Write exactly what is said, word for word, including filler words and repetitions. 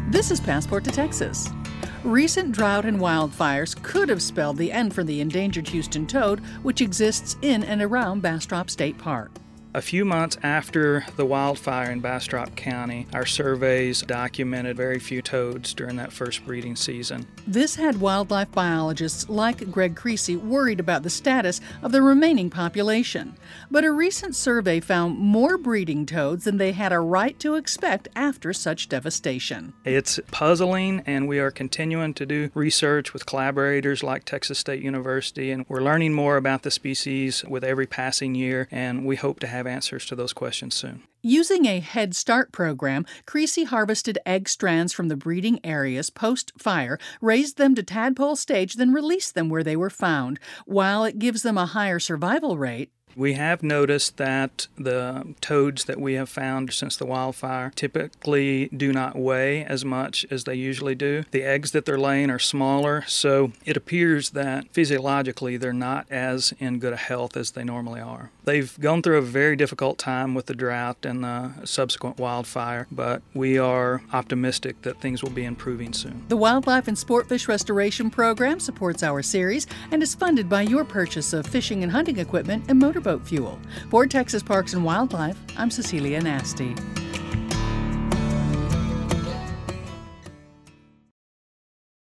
This is Passport to Texas. Recent drought and wildfires could have spelled the end for the endangered Houston toad, which exists in and around Bastrop State Park. A few months after the wildfire in Bastrop County, our surveys documented very few toads during that first breeding season. This had wildlife biologists like Greg Creasy worried about the status of the remaining population. But a recent survey found more breeding toads than they had a right to expect after such devastation. It's puzzling, and we are continuing to do research with collaborators like Texas State University, and we're learning more about the species with every passing year, and we hope to have answers to those questions soon. Using a Head Start program, Creasy harvested egg strands from the breeding areas post-fire, raised them to tadpole stage, then released them where they were found. While it gives them a higher survival rate, we have noticed that the toads that we have found since the wildfire typically do not weigh as much as they usually do. The eggs that they're laying are smaller, so it appears that physiologically they're not as in good a health as they normally are. They've gone through a very difficult time with the drought and the subsequent wildfire, but we are optimistic that things will be improving soon. The Wildlife and Sportfish Restoration Program supports our series and is funded by your purchase of fishing and hunting equipment and motorboat fuel. For Texas Parks and Wildlife, I'm Cecilia Nasty.